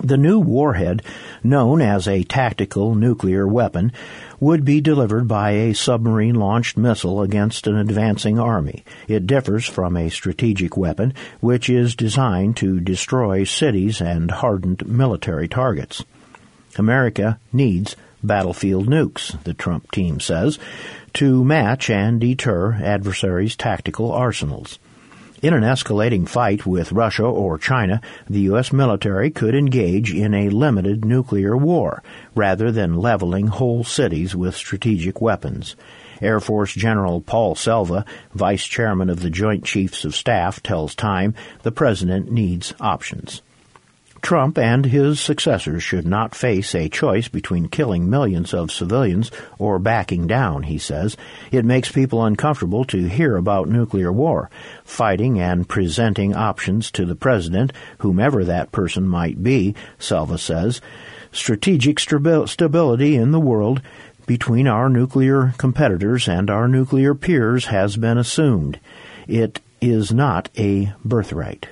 The new warhead, known as a tactical nuclear weapon, would be delivered by a submarine-launched missile against an advancing army. It differs from a strategic weapon, which is designed to destroy cities and hardened military targets. America needs battlefield nukes, the Trump team says, to match and deter adversaries' tactical arsenals. In an escalating fight with Russia or China, the U.S. military could engage in a limited nuclear war, rather than leveling whole cities with strategic weapons. Air Force General Paul Selva, Vice Chairman of the Joint Chiefs of Staff, tells Time the President needs options. Trump and his successors should not face a choice between killing millions of civilians or backing down, he says. It makes people uncomfortable to hear about nuclear war. Fighting and presenting options to the president, whomever that person might be, Selva says. Strategic stability in the world between our nuclear competitors and our nuclear peers has been assumed. It is not a birthright.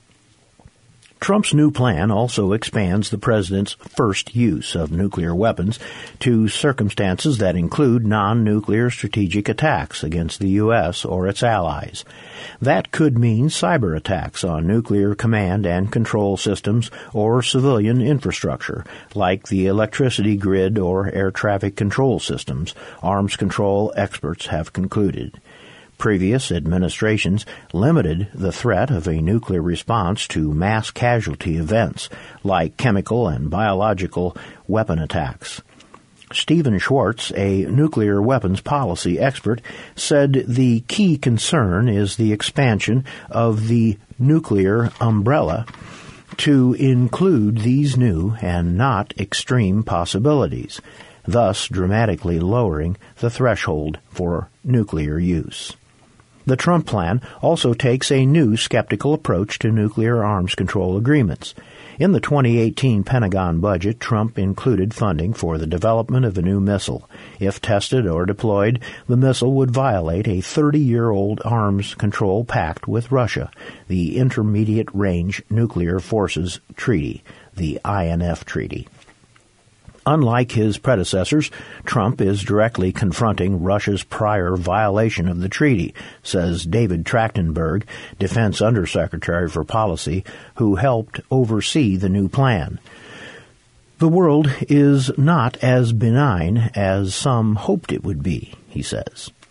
Trump's new plan also expands the president's first use of nuclear weapons to circumstances that include non-nuclear strategic attacks against the U.S. or its allies. That could mean cyber attacks on nuclear command and control systems or civilian infrastructure, like the electricity grid or air traffic control systems, arms control experts have concluded. Previous administrations limited the threat of a nuclear response to mass casualty events, like chemical and biological weapon attacks. Stephen Schwartz, a nuclear weapons policy expert, said the key concern is the expansion of the nuclear umbrella to include these new and not extreme possibilities, thus dramatically lowering the threshold for nuclear use. The Trump plan also takes a new skeptical approach to nuclear arms control agreements. In the 2018 Pentagon budget, Trump included funding for the development of a new missile. If tested or deployed, the missile would violate a 30-year-old arms control pact with Russia, the Intermediate Range Nuclear Forces Treaty, the INF Treaty. Unlike his predecessors, Trump is directly confronting Russia's prior violation of the treaty, says David Trachtenberg, Defense Undersecretary for Policy, who helped oversee the new plan. The world is not as benign as some hoped it would be, he says.